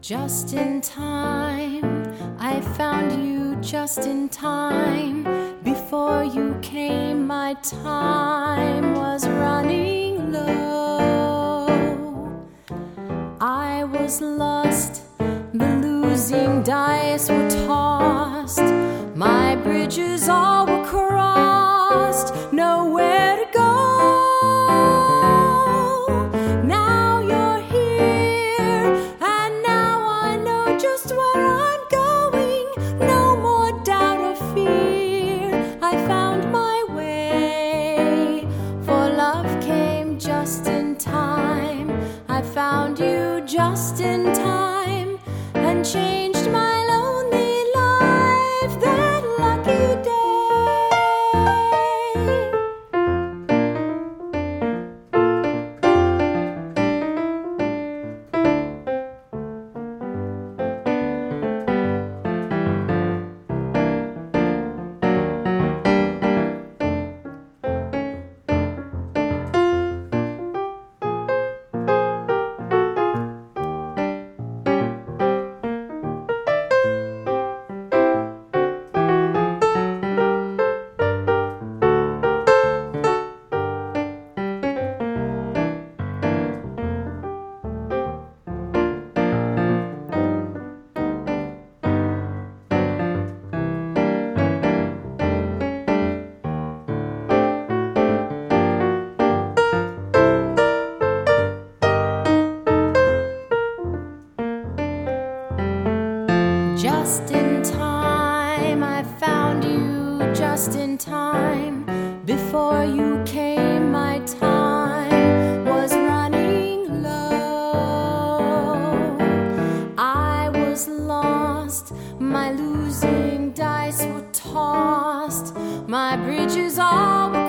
Just in time, I found you just in time. Before you came, my time was running low. I was lost, the losing dice were tossed. My bridges all were crossed, nowhere to go. Now you're here, and now I know just where I'm going. No more doubt or fear, I found my way. For love came just in time, I found you just in time, and changed my lonely life that lucky day. Just in time, I found you just in time. Before you came, my time was running low. I was lost, my losing dice were tossed. My bridges all